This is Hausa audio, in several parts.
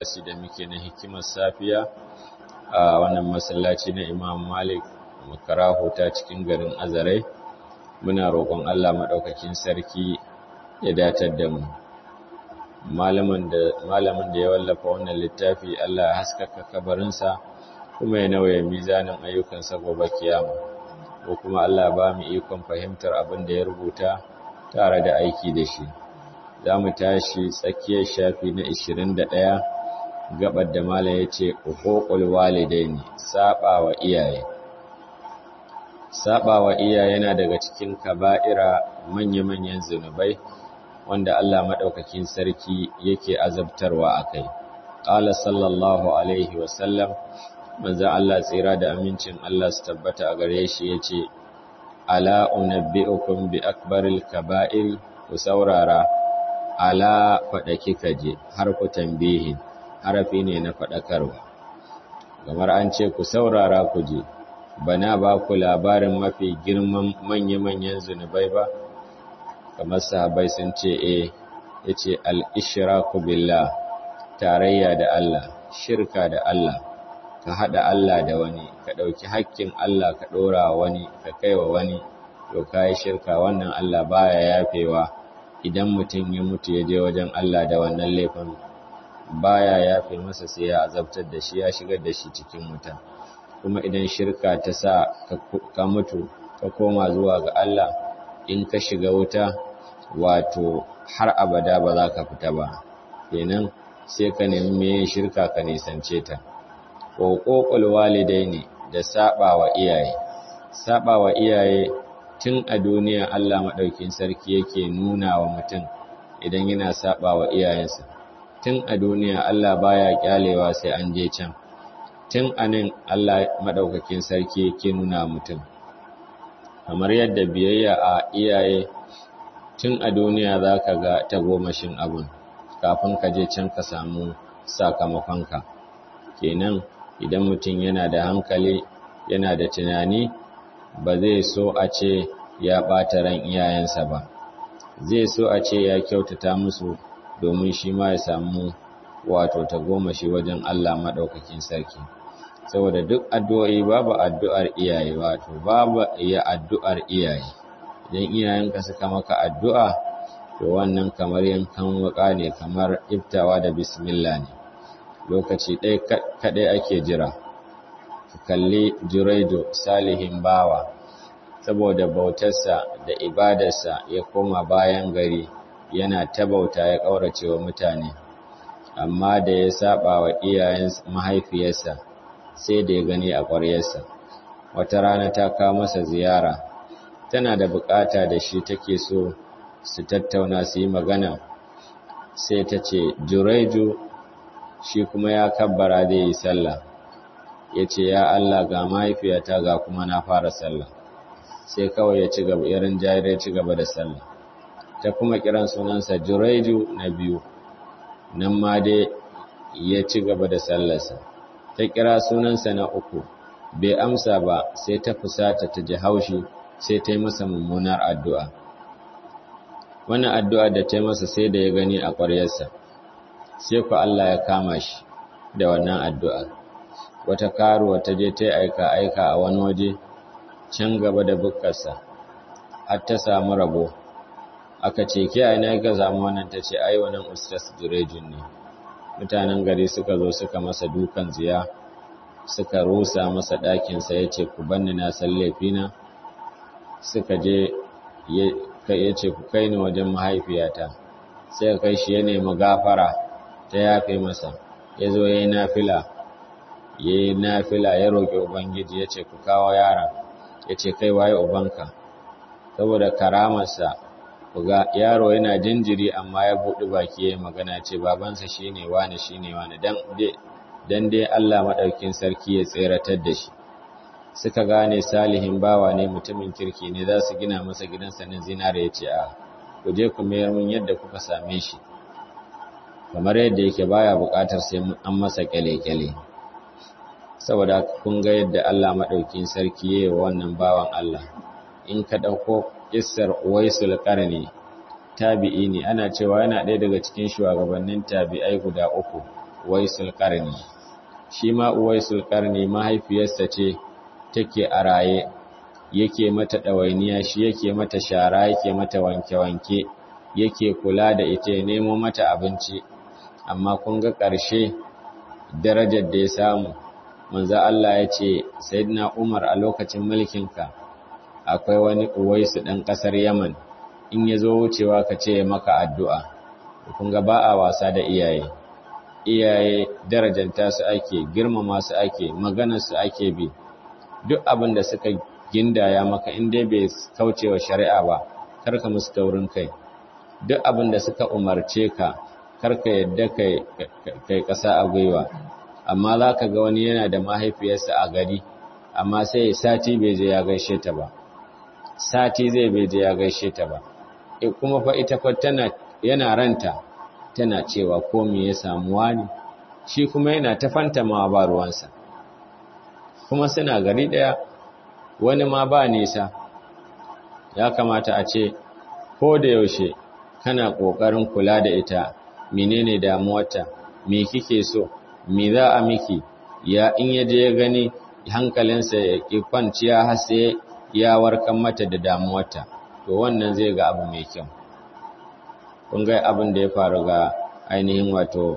da muke na hikimar safiya a wannan masallaci na Imam Malik Makarahu ta cikin garin Azare. Muna roƙon Allah madaukakin sarki ya datar da mu. Malamin da ya wallafa wannan littafi Allah ya haskaka kabarinsa kuma ya nauye mizanin ayyukansa gobe kiyama. Ko kuma Allah ba mu ikon fahimtar abin da ya rubuta tare da aiki da shi. Za mu tashi tsakiyar shafi na 21 gabar da malam ya ce uququl walidaini, saɓawa iyaye. Saɓawa iyaye yana daga cikin kaba'ira manya-manyan zunubai wanda Allah madaukakin sarki yake azabtarwa akai. Qala sallallahu alaihi wa sallam, manzo Allah tsira da amincin Allah su tabbata a gare shi yace ala unabbiukum bi akbaril kaba'ir, ku saurara. Ala faɗaki kaje har ku tambihin harafi ne na faɗakarwa, kamar an ce ku saurara ku je, bana ba ku labarin mafi girman manya-manyan zunubai ba, kamar sahabbai sun ce yace al-ishraku billah, tarayya da Allah, shirka da Allah, ka haɗa Allah da wani, ka ɗauki hakkin Allah ka ɗora wani, ka kaiwa wani, to kai shirka. Wannan Allah baya yafewa. Idan mutum ya mutu ya je wajen Allah da wannan laifin, baya yafe masa, sai ya azabtar da shi, ya shigar da shi cikin wuta. Kuma idan shirka ta sa ka mutu ka koma zuwa ga Allah, in ka shiga wuta, wato har abada ba za ka fita ba. Kenan sai ka nemi me shirka ka nisance ta. Uququl walidaini, da saɓawa iyaye. Saɓawa iyaye tun a duniya Allah maɗaukin sarki yake nuna wa mutum idan yana saba wa iyayensa. Tun a duniya Allah baya kyalewa sai an je can. Tun a nan Allah maɗaukakin sarki yake nuna mutum. Kamar yadda biyayya a iyaye tun a duniya za ka ga tagomashin abin, kafin ka je can ka samu sakamakonka. Kenan idan mutum yana da hankali, yana da tunani, ba zai so a ce ya ɓata ran iyayensa ba, zai so a ce ya kyautata musu domin shi ma ya samu wato tagomashi wajen Allah maɗaukakin sarki. Saboda duk addu'o'i babu addu'ar iyaye, wato babu iya addu'ar iyaye. Idan iyayenka suka maka addu'a, to wannan kamar yankan wuƙa ne, kamar iftawa da bismillah ne. Lokaci ɗaya kaɗai ake jira. Kalli Juraidu, salihin bawa, saboda bautarsa da ibadarsa ya koma bayan gari, yana ta bauta, ya ƙaurace wa mutane, amma da ya saba wa iyayen mahaifiyarsa sai da ya gani a ƙwaryarsa. Wata rana ta kawo masa ziyara, tana da buƙata da shi, take so su tattauna su yi magana. Sai ta ce Juraidu shi kuma ya kabbara da yi sallah, ya ce ya Allah, ga mahaifiyata ga kuma na fara sallah. Sai kawai ya ci gaba, irin jayar ya ci gaba da sallah. Ta kuma kiran sunansa Juraiju na biyu, nan ma dai ya ci gaba da sallarsa. Ta kira sunansa na uku, bai amsa ba, sai ta fusata, ta ji haushi, sai ta yi masa mummunar addu'a. Wannan addu'a da ta yi masa sai da ya gani a ƙwaryarsa, sai ku Allah ya kama shi da wannan addu'a. Wata karuwa ta je ta aika a wani waje can gaba da bukkarsa, har ta samu rabo. Aka ce, ke aina ga samu wannan? Ta ce, ai wannan Ustaz Jurejin ne. Mutanen gari suka zo suka masa dukan ziya, suka rusa masa ɗakinsa, ya ce ku banni na san laifina. Suka je ya ce ku kai ni wajen mahaifiyata. Sai ka kai shi, ya nemi gafara ta yafe masa, ya zo ya yi nafila, ya roƙi Ubangiji, ya ce ku kawo yaron. Ya ce kai waye ubanka? Saboda karamarsa, ku ga yaro yana jinjiri amma ya buɗi baki ya yi magana, ce babansa shine wane, dan dai Allah maɗaukin sarki ya tseratar da shi. Suka gane salihin bawa ne, mutumin kirki ne, za su gina masa gidansa na zinare. Ya ce ku je ku mayar min yadda kuka same shi, kamar yadda yake, baya buƙatar sai an masa kyale-kyale. Saboda kun ga yadda Allah maɗaukin sarki ya yi wa wannan bawan Allah. In ka ɗauko kissar Uwaisul Qarni, tabi'i ne, ana cewa yana ɗaya daga cikin shugabannin tabi'ai guda uku Uwaisul Qarni. Shi ma Uwaisul Qarni mahaifiyarsa ce take a raye, yake mata ɗawainiya, shi yake mata shara, yake mata wanke-wanke, yake kula da ita, ya nemo mata abinci. Amma kun ga ƙarshe darajar da ya samu, manzo Allah ya ce, Sayyidina Umar a lokacin mulkinka, akwai wani Uwaisu ɗan ƙasar Yaman, in ya zo wucewa ka ce maka addu'a. Kun ga ba a wasa da iyaye. Iyaye darajanta su ake, girmama su ake, maganar su ake bi. Duk abin da suka gindaya maka in dai bai kaucewa shari'a ba, karka musu taurin kai. Duk abin da suka umarce ka, karka yadda kai ƙasa a gwiwa. Amma za ka ga wani yana da mahaifiyarsa a gari, amma sai sati bai je ya gaishe ta ba. Sati zai bai je ya gaishe ta ba. Kuma fa ita fa yana ranta, tana cewa ko me ya samu wani, shi kuma yana ta fantamawa ba ruwansa. Kuma suna gari ɗaya, wani ma ba nisa. Ya kamata a ce, ko da yaushe kana ƙoƙarin kula da ita, menene damuwarta, me kike so, me za a miki, ya in yaje ya gani hankalinsa ya ƙi kwanciya har sai ya warkar mata da damuwarta, to wannan zai ga abu mai kyau. Kun ga abin da ya faru ga ainihin wato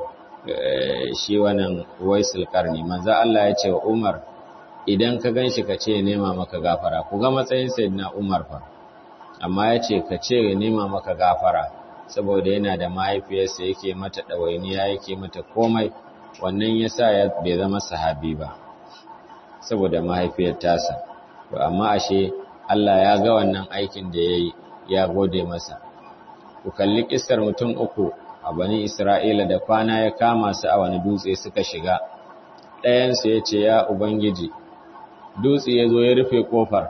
shi wannan Uwaisul Qarni. Manzo Allah ya ce wa Umar, idan ka ganshi ka ce nema maka gafara. Ku ga matsayin Sayyidina Umar fa. Amma ya ce ka ce nema maka gafara, saboda yana da mahaifiyarsa yake mata ɗawainiya, yake mata komai. Wannan yasa bai zama sahabi ba, saboda mahaifiyar tasa. To amma ashe Allah ya ga wannan aikin da yayi, ya gode masa. Ku kalli kissar mutum uku a Bani Isra'ila da kwana ya kama su a wani dutse suka shiga. Ɗayansu ya ce, ya Ubangiji, dutse ya zo ya rufe ƙofar,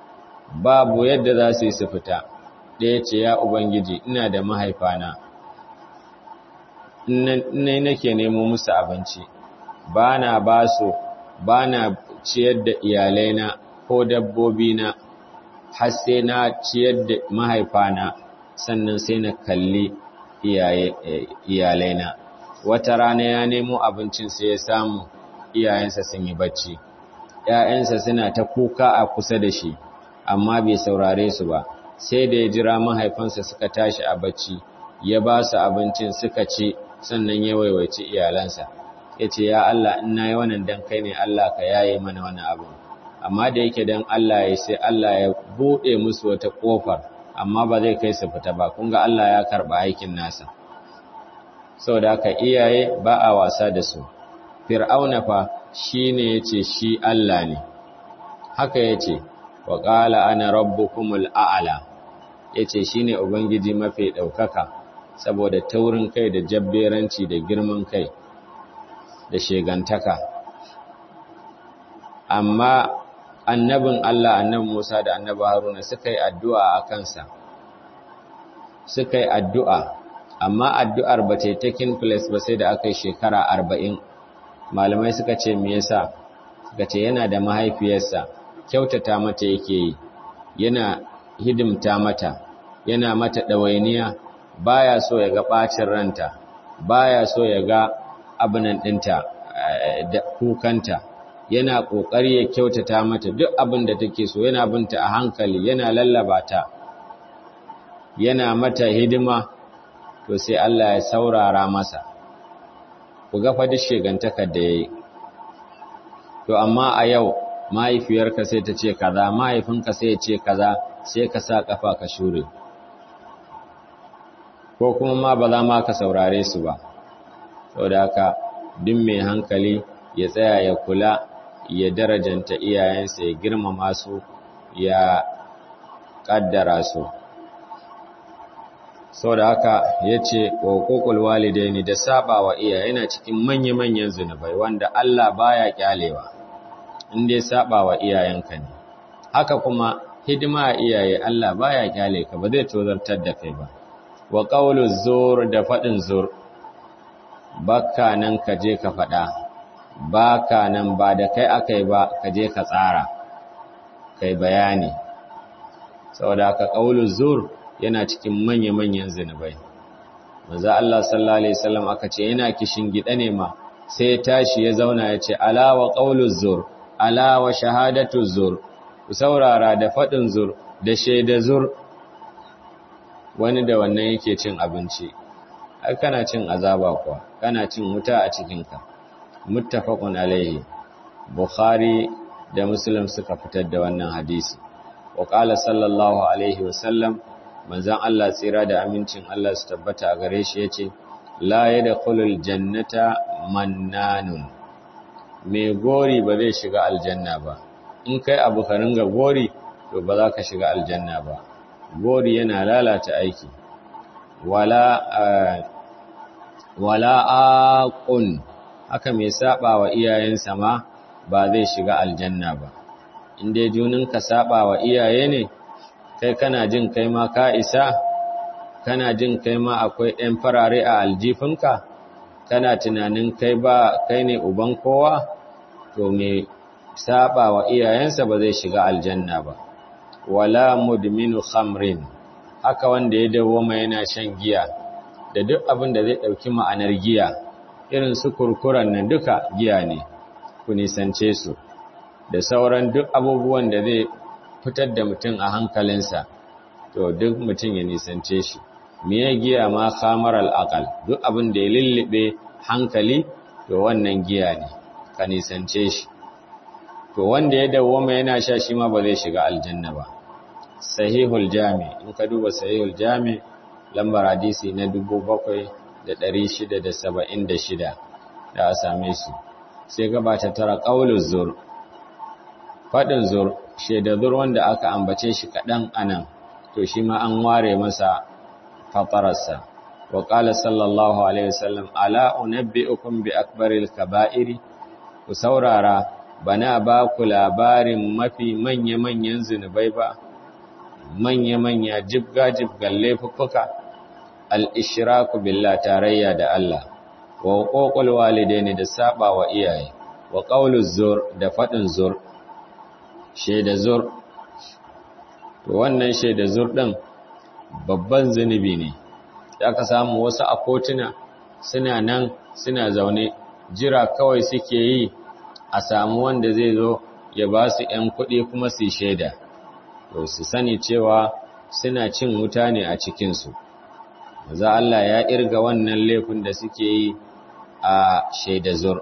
babu yadda za su yi su fita. Ɗaya ce, ya Ubangiji, ina da mahaifana, ina nake nemo musu abinci, ba na ba su, ba na ciyar da iyalaina ko dabbobina, har sai na ciyar da mahaifana, sannan sai na kalli iyalaina. Wata rana ya nemo abincin sai ya samu iyayensa sun yi bacci, ‘ya'yansa suna ta kuka a kusa da shi, amma bai saurare su ba, sai da ya jira mahaifansa suka tashi a bacci, ya ba su abincin suka ci, sannan ya waiwaci iyalansa. Ya ce, ya Allah, in na yi wannan dan kai ne, Allah ka yaye mana wani abu. Amma da yake dan Allah ya sai Allah ya buɗe musu wata ƙofar, amma ba zai kai su fita ba. Kun ga Allah ya karɓa aikin nasa. Saboda haka iyaye ba a wasa da su. Fir'auna fa shi ne ya ce shi Allah ne. Haka ya ce, wa ƙala ana rabbukumul a'ala. Ya ce shi ne Ubangiji mafi ɗaukaka, saboda taurin kai da jabberanci da girman kai da shegantaka. Amma annabin Allah, annabin Musa da annabi Haruna suka yi addu'a a kansa. Suka yi addu'a, amma addu'ar ba ta yi taking place ba sai da aka yi shekara 40. Malamai suka ce me yasa? Suka ce yana da mahaifiyarsa, kyautata mata yake yi, yana hidimta mata, yana mata ɗawainiya, baya so ya ga ɓacin ranta, baya so ya ga abinan ɗinta da kukanta, yana ƙoƙari ya kyautata mata duk abin da take so, yana binta a hankali, yana lallaba ta, yana mata hidima, to sai Allah ya saurara masa. Ku ga duk shegantakar da ya yi. To amma a yau mahaifiyarka sai ta ce kaza, mahaifinka sai ya ce kaza, sai ka sa ƙafa ka shure. Ko kuma ma ba za ma ka saurare su ba. Saboda haka duk mai hankali ya tsaya ya kula, ya darajanta iyayensa, ya girmama su, ya ƙaddara su. Saboda haka ya ce wa ƙoƙul walidaini da saba wa iyaye yana cikin manya-manyan zunubai wanda Allah baya kyalewa, inda ya saba wa iyayenka ne. Haka kuma hidima a iyaye Allah baya kyale ka, ba zai tozartar da kai ba. Wa qawlu zur da faɗin zur, baka nan ka je ka faɗa, baka nan ba da kai akai ba ka je ka tsara, kai bayani. Saboda haka qawlu zur yana cikin manya-manyan zunubai. manzo Allah sallallahu alaihi wasallam aka ce yana kishin gida ne ma sai ya tashi ya zauna ya ce ala wa qauluz zur ala wa shahadatuz zur ku saurara da fadin zur da shaida zur. Wani da wannan yake cin abinci ai kana cin azaba kuwa, kana cin wuta a cikinka. Muttafaqun alaihi, Bukhari da Muslim suka fitar da wannan hadisi. Wa qala sallallahu alaihi wasallam, manzon Allah tsira da amincin Allah su tabbata a gare shi yace la yadkhulul jannata mannanun, me gori ba zai shiga aljanna ba. In kai abu ka ringa gori to ba za ka shiga aljanna ba. Gori yana lalata aiki. Wala aqun, haka mai saba wa iyayensa ma ba zai shiga aljanna ba. In dai juninka saba wa iyaye ne, kai kana jin kai ma ka isa, kana jin kai ma akwai ɗan farare a aljifinka, kana tunanin kai ne uban kowa, to mai saba wa iyayensa ba zai shiga aljanna ba. Wala mudminu khamrin, haka wanda ya dawoma yana shan giya da duk abin da zai ɗauki ma'anar giya, irin su kurkuran nan duka giya ne, ku nisance su, da sauran duk abubuwan da zai fitar da mutum a hankalinsa, to duk mutum ya nisance shi. Miye giya ma khamar al'aqal, duk abin da ya lullube hankali, to wannan giya ne, ka nisance shi. To wanda ya dawoma yana sha shi ma ba zai shiga aljanna ba. Sahihul Jami, in ka duba Sahihul Jami lambar hadisi na 7676 da a same su. Sai gabata tara qauluz zur, fadin zur, sheda zur wanda aka ambace shi kadan anan, to shi ma an ware masa fatararsa. Wa qala sallallahu alaihi wasallam ala unabbiukum bi akbaril kaba'iri, ku saurara bana ba ku labarin mafi manya-manyan zunubai ba, manya-manya jibga-jibgan laifuffuka, al-ishraku billah, tarayya da Allah, wa huququl walidaini, da saba wa iyaye, wa qauluz zur, da fadin zur, shaida zur. To wannan shaida zur din babban zunubi ne. Aka samu wasu a kotuna suna nan suna zaune jira kawai suke yi a samu wanda zai zo ya ba su ‘yan kuɗi kuma su shaida, to su sani cewa suna cin wuta ne a cikinsu. Maza Allah ya irga wannan laifin da suke yi a shaida zur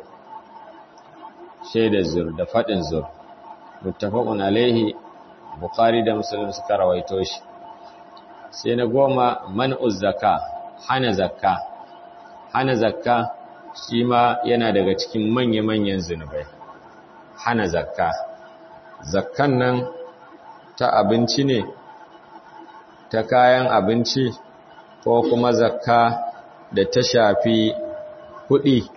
da faɗin zur. Muttafaqun alaihi, Bukhari da Muslim suka rawaito shi. Sai na goma, man'uz zakka, hana zakka. Hana zakka shi ma yana daga cikin manya-manyan zunubai. Hana zakka. Zakkan nan ta abinci ne, ta kayan abinci, ko kuma zakka da ta shafi kuɗi.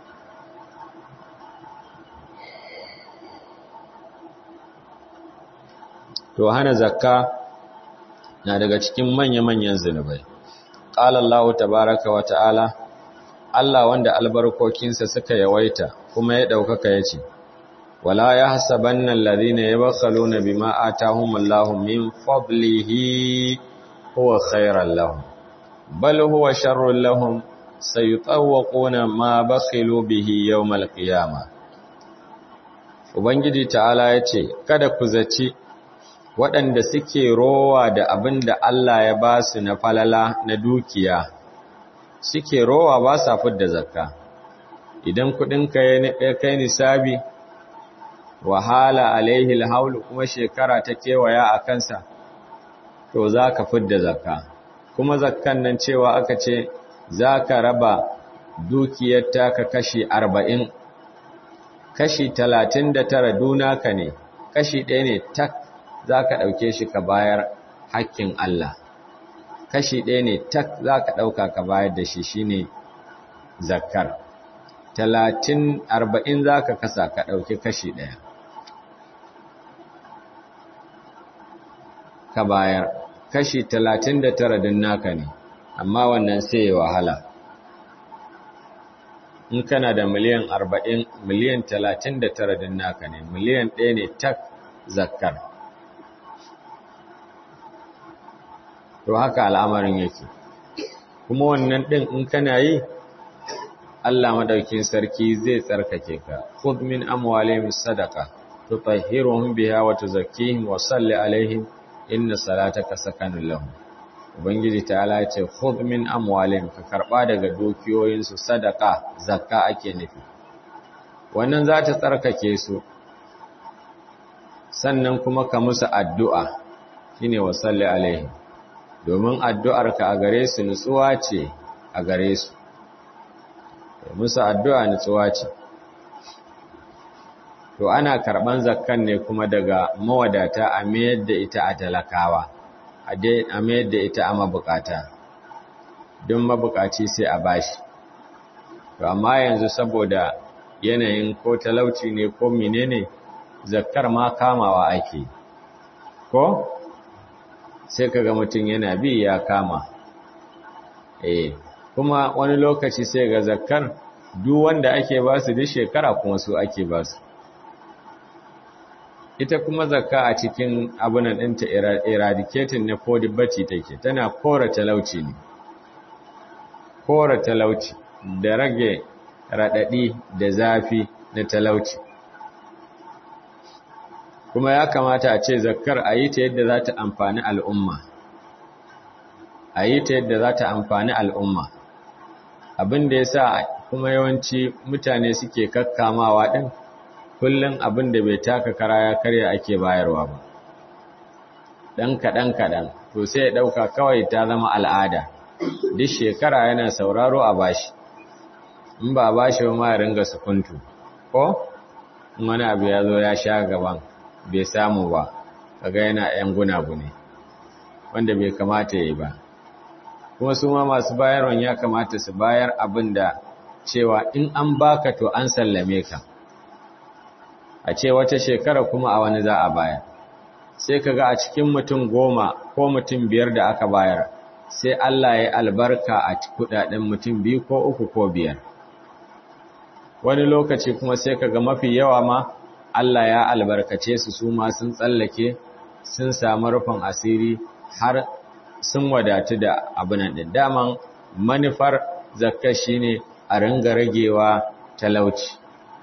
To hana zakka na daga cikin manya-manyan zunubai. Qala Allah tabaaraka wa ta'ala, Allah wanda albarkokinsa suka yawaita kuma ya ɗaukaka yace, wala yahsabanna alladhina yabkhaluna bima ataahumullahu min fadlihi huwa khayran lahum, bal huwa sharrun lahum, sayutawwaquna ma bakhilu bihi yawmal qiyamah. Ubangiji ta'ala yace, kada ku zaci waɗanda suke rowa da abin da Allah ya ba su na falala na dukiya, suke rowa ba sa fidda zakka. Idan kuɗinka ya kai nisabi, wahala alaihi alhaulu, kuma shekara ta kewaya a kansa, to za ka fidda zakka. Kuma zakkan nan cewa aka ce za ka raba dukiyar taka kashi 40, kashi 39 dunaka ne, kashi 1 ne tak za ka ɗauke shi ka bayar hakkin Allah, kashi 1 ne tak za ka ɗauka ka bayar da shi, shi ne zakkar. 40 za ka kasa ka ɗauki kashi 1 ka bayar, kashi 39 din naka ne, amma wannan sai ya wahala. In kana da miliyan 40, miliyan 39 din naka ne, miliyan 1 ne tak zakkar. To haka al'amarin yake. kuma wannan din in kana yi Allah madaukin sarki zai tsarkake ka. Khudh min amwalihim sadaqa tutahhiruhum biha wa tuzakkihim wa salli alaihim inna salataka sakanun lahum. Ubangiji ta'ala ya ce khudh min amwalihim, ka karba daga dukiyoyin su sadaqa, zakka ake nufi. Wannan za ta tsarkake su. Sannan kuma ka musu addu'a, shine wa salli alaihim. Domin addu'arka a gare su nutsuwa ce a gare su. Musu addu'a nutsuwa ce. To ana karɓan zakkan ne kuma daga mawadata a mayar da ita a talakawa, a mayar da ita a mabukata, don mabukaci sai a bashi. To amma yanzu saboda yanayin ko talauci ne ko menene, zakkar ma kamawa ake, ko sai kaga mutum yana bi ya kama. Kuma wani lokaci sai ga zakkar duk wanda ake basu duk shekara kuma su ake basu. Ita kuma zakka a cikin abunan ɗinta eradicating na poverty take, tana kora talauci ne, kora talauci da rage raɗaɗi da zafi na talauci. Kuma ya kamata a ce zakkar a yi ta yadda za ta amfani al'umma, a yi ta yadda za ta amfani al'umma. Abin da ya sa kuma yawanci mutane suke kakkamawa ɗin, kullum abin da bai taka kara ya karya ake bayarwa ba. Ɗan kaɗan, to sai ya ɗauka kawai ta zama al'ada, duk shekara yana sauraro a bashi, in ba a bashi ba ma ya ringa sukuntu, ko? Wani abu ya zo ya sha gaban, bai samu ba, kaga yana ‘yan gunagune, wanda bai kamata ya yi ba. Kuma su ma masu bayarwan ya kamata su bayar abin da cewa in an baka to an sallame ka. A ce wata shekara kuma a wani za a bayar. Sai kaga a cikin mutum 10 ko mutum 5 da aka bayar, sai Allah ya albarka a kudaden mutum 2 ko 3 ko 5. Wani lokaci kuma sai kaga mafi yawa ma Allah ya albarkace su ma sun tsallake, sun samu rufin asiri har sun wadatu da abunan din. Daman manufar zakka shine a ringa ragewa talauci,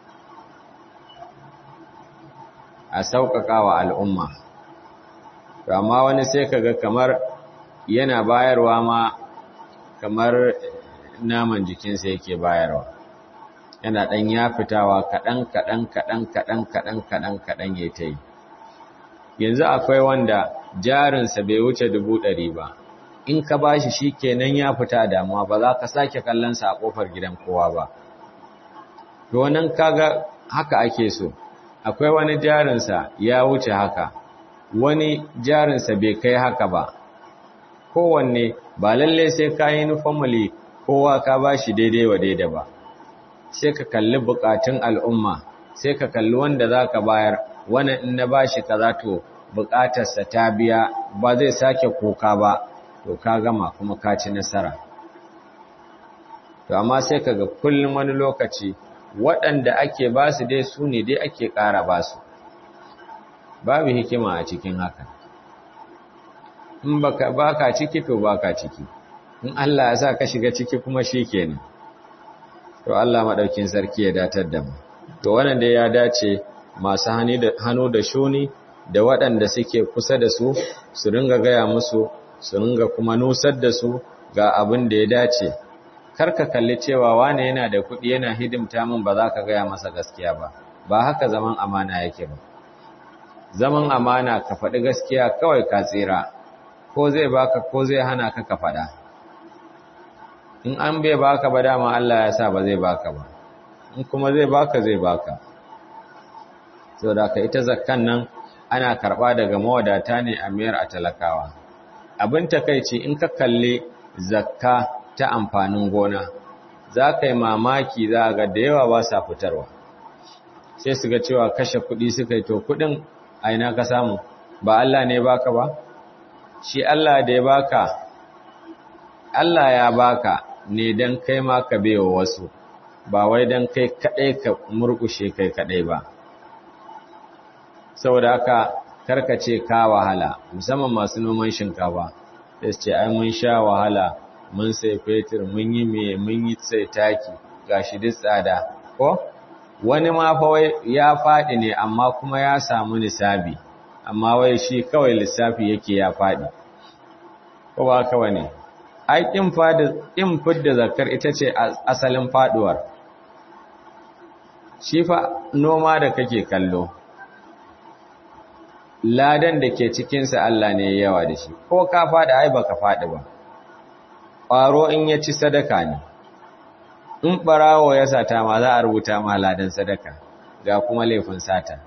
a sauƙaƙa wa al'umma. Amma wani sai kaga kamar yana bayarwa ma kamar naman jikinsa yake bayarwa, yana ɗan ya fitawa kaɗan ya ta yi. Yanzu akwai wanda jarinsa bai wuce 100 ba, in ka bashi shi kenan ya fita damuwa, ba za ka sake kallonsa a ƙofar gidan kowa ba. To wannan kaga haka ake so. Akwai wani jarinsa ya wuce haka, wani jarinsa bai kai haka ba. Kowanne ba lalle sai ka yi family kowa ka bashi daidai wa daidai ba. Sai ka kalli bukatun al'umma, sai ka kalli wanda za ka bayar, wani in na bashi kaza to bukatarsa ta biya, ba zai sake kuka ba, to ka gama kuma ka ci nasara. To amma sai ka ga kullum wani lokaci waɗanda ake ba su dai su ne dai ake ƙara ba su. Babu hikima a cikin haka. In baka ciki to baka ciki. In Allah ya sa ka shiga ciki kuma shi kenan. To Allah maɗaukin sarki ya datar da mu. To wannan dai ya dace masu hannu da shuni da waɗanda suke kusa da su, su ringa gaya musu, su ringa kuma nusar da su ga abin da ya dace. Kar ka kalli cewa wane yana da kuɗi yana hidimta min ba za ka gaya masa gaskiya ba. Ba haka zaman amana yake ba. Zaman amana ka faɗi gaskiya kawai ka tsira, ko zai baka ko zai hana ka faɗa. In an bai baka ba dama Allah ya sa ba zai baka ba, in kuma zai baka zai baka. So da ka ita zakkan nan ana karɓa daga mawadata ne a mayar a talakawa. Abin takaici in ka kalli zakka ta amfanin gona, za ka yi mamaki za ga da yawa ba sa fitarwa. Sai su ga cewa kashe kuɗi suka yi, to kuɗin a ina ka samu, ba Allah ne baka ba? Shi Allah da ya baka, Allah ya baka ne don kai ma ka bewa wasu, ba wai don kai kaɗai ka murƙushe kai kaɗai ba. Saboda haka karkace ka wahala, musamman masu noman shinkafa, sai su ce ai mun sha wahala mun sai fetur, mun yi me, mun yi sai taki, gashi duk tsada, ko? Wani ma fa wai ya faɗi ne amma kuma ya samu nisabi, amma wai shi kawai lissafi yake ya faɗi. Ko ba kawai ne? Ai ƙin fidda zakar ita ce asalin faɗuwar. Shi fa noma da kake kallo, ladan da ke cikinsa Allah ne yawa da shi, ko ka faɗi ai baka faɗi ba. Ƙwaro in ya ci sadaka ne, in ɓarawo ya sata ma za a rubuta ma ladan sadaka, ga kuma laifin sata.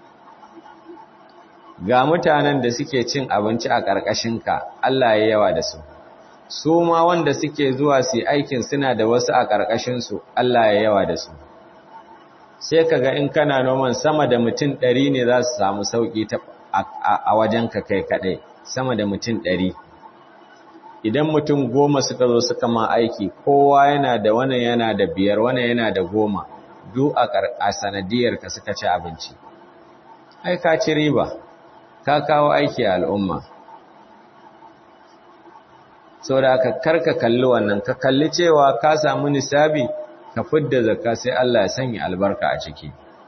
Ga mutanen da suke cin abinci a ƙarƙashinka, Allah ya yawa da su. Su ma wanda suke zuwa su aikin suna da wasu a ƙarƙashinsu, Allah ya yawa da su. Sai ka ga in kana noman sama da mutum 100 ne za su samu sauƙi a wajenka kai kaɗai, sama da mutum 100. Idan mutum 10 suka zo suka ma aiki, kowa yana da wannan yana da 5, wannan yana da 10, duk a sanadiyarka suka ci abinci. Ai ka ci riba, ka kawo aiki a al'umma. Sau da aka karka kalli wannan, ka kalli cewa ka samu nisabi, ka fidda zakka sai Allah ya sanya albarka a ciki.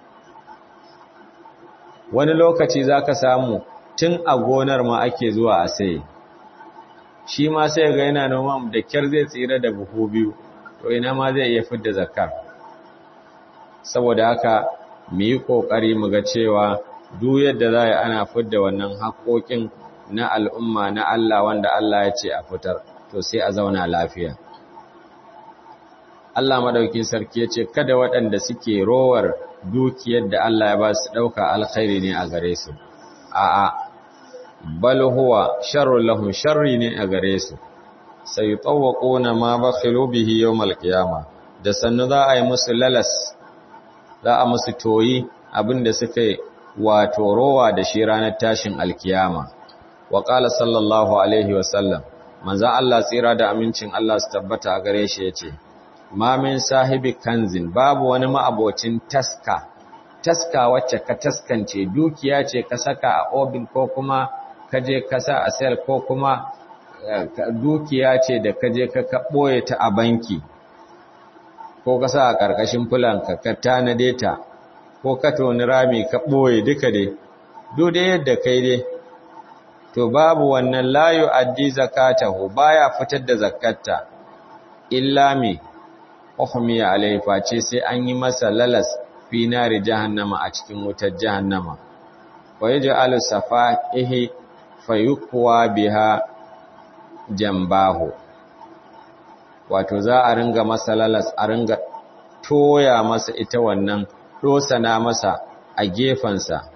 Wani lokaci za ka samu tun a gonar ma ake zuwa a saye. Shi ma sai ga yana noma da kyar zai tsira da buhu 2, to ina ma zai iya fidda zakkar. Saboda haka mu yi ƙoƙari mu ga cewa duk yadda za a yi ana fidda wannan haƙoƙin na al'umma na Allah wanda Allah ya ce a fitar, to sai a zauna lafiya. Allah madaukin sarki ya ce kada waɗanda suke rowar dukiyar da Allah ya ba su ɗauka alkhairi ne a gare su. A'a, bal huwa sharrun lahum, sharri ne a gare su. Sai tsawwaƙona ma bakhilu bihi yawmal qiyama, da sannu za a yi musu lalas, za a musu toyi abinda suka yi wato rowa da shi ranar tashin alkiyama. Wa qala sallallahu alaihi wa sallam, manzon Allah tsira da amincin Allah su tabbata a gare shi yace, ma min sahibi kanzin, babu wani ma'abocin taska wacce ka taskance, dukiya ce ka saka a obin ko kuma ka je ka sa a sel, ko kuma dukiya ce da ka je ka ɓoye ta a banki, ko ka sa a ƙarƙashin fulanka ka tanade ta, ko ka toni rami ka ɓoye duka dai, duk da yadda kai dai, to babu wannan la yu'addi zakatahu, baya fitar da zakatta illa mi uhmiya alayhi, face sai an yi masa lalas fi nari jahannama, a cikin wutar jahannama. Wa yaj'alu safaihi fayukwa biha jambahu, wato za a ringa masa lalas, a ringa toya masa ita wannan, dosana masa a gefensa,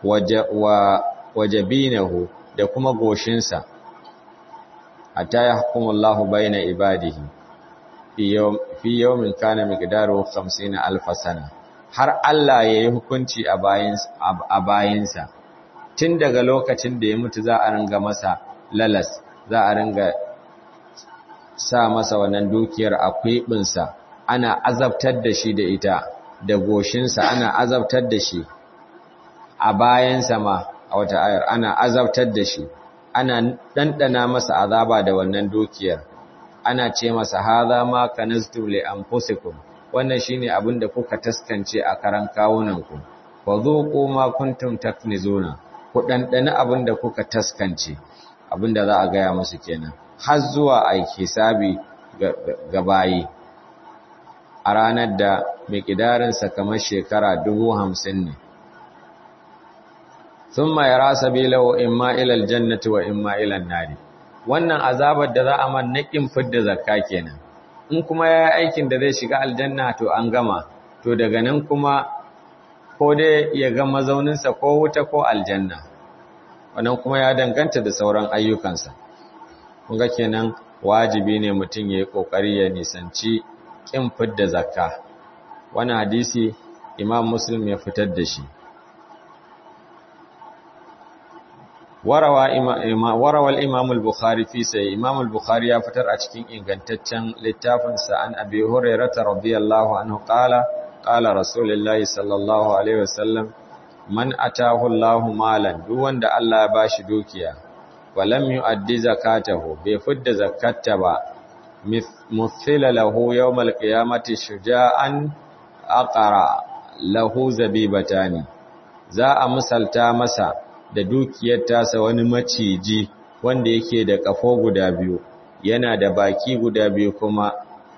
wajabinahu, da kuma goshinsa, hatta yahkumullahu bayna ibadihi fi yawmin kana miqdaruhu 50,000 sana, har Allah yayi hukunci a bayinsa. Tun daga lokacin da ya mutu za a ringa masa lalas, za a ringa sa masa wannan dukiyar a kwiɓinsa, ana azabtar da shi da ita, da goshinsa ana azabtar da shi, a bayansa ma a wata ayar ana azabtar da shi, ana ɗanɗana masa azaba da wannan dukiyar, ana ce masa haza ma kanaztum li anfusikum, wannan shine abin da kuka taskance a karan kawunanku, fa zuqu ma kuntum taknizuna, ku ɗanɗana abin da kuka taskance, abin da za a gaya musu kenan, har zuwa a hisabi ga bayi, a ranar da miƙidarinsa kamar shekara 50,000 ne. Thumma yara sabilahu imma ila aljannati wa imma ila an-nari. Wannan azabar da za a man naƙin fidda zakka kenan. In kuma yayi aikin da zai shiga aljanna to an gama. To daga nan kuma ko dai ya ga mazauninsa ko wuta ko aljanna. Wannan kuma ya danganta da sauran ayyukansa. Kun ga kenan wajibi ne mutum yayi kokari ya nisanci kin fidda zakka. Wannan hadisi Imam Muslim ya fitar da shi. وروى الإمام البخاري في سي إمام البخاري يفتر أشكين إن كنتشن للتافنس عن أبي هريرة رضي الله عنه قال رسول الله صلى الله عليه وسلم من أتاه الله مالا دوان دا الله باش دوكيا ولم يؤدي زكاته بفد زكاة با مثل له يوم القيامة شجاعا أقرأ له زبيبتان za a misalta masa da dukiyar tasa wani maciji wanda yake da kafo guda biyu yana da baki guda biyu kuma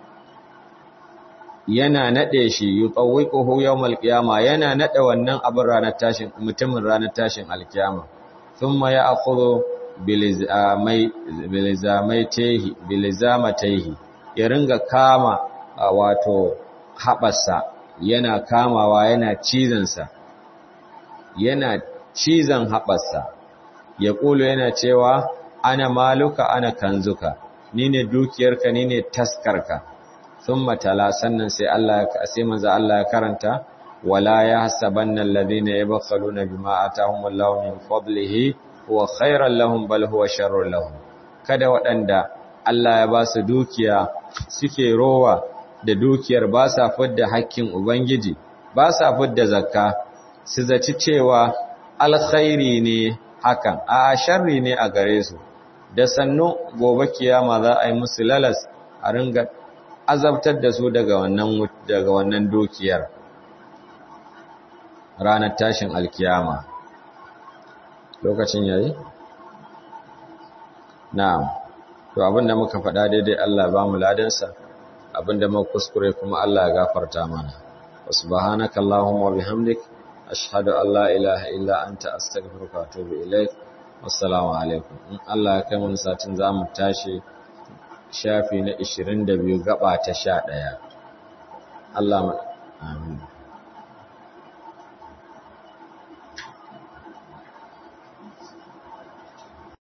yana nade shi yutawwiquhu yawmal qiyama yana nade wannan abin ranar tashin mutumin ranar tashin alkiyama thumma ya'khudhu bilizamataihi ya ringa kama wato haɓarsa yana kamawa yana cizansa yana cizon haɓarsa ya ƙulu yana cewa ana maluka ana kanzuka ni ne dukiyarka ni ne taskarka sun matala sannan sai manzo Allah ya karanta wala ya hasabanna alladhina yabkhaluna bima atahumullahu min fadlihi huwa khairan lahum bal huwa sharrun lahum kada waɗanda Allah ya ba su dukiya suke rowa da dukiyar ba sa fidda hakkin ubangiji ba sa fidda zakka su zaci cewa alkhairi ne hakan a sharri ne a gare su da sannu gobe kiyama za a yi musu lalas a ringa azabtar da su daga wannan dukiyar ranar tashin alkiyama lokacin yayi na'am to abinda muka faɗa daidai Allah ba mu ladansa abinda muka kuskure kuma Allah ya gafarta mana subhanaka allahumma wa bihamdik ashhadu an la ilaha illa anta astaghfiruka wa atubu ilaik assalamu alaikum in Allah ya kai mu satin zamu tashi shafi na 22 gaba ta 11 Allah amin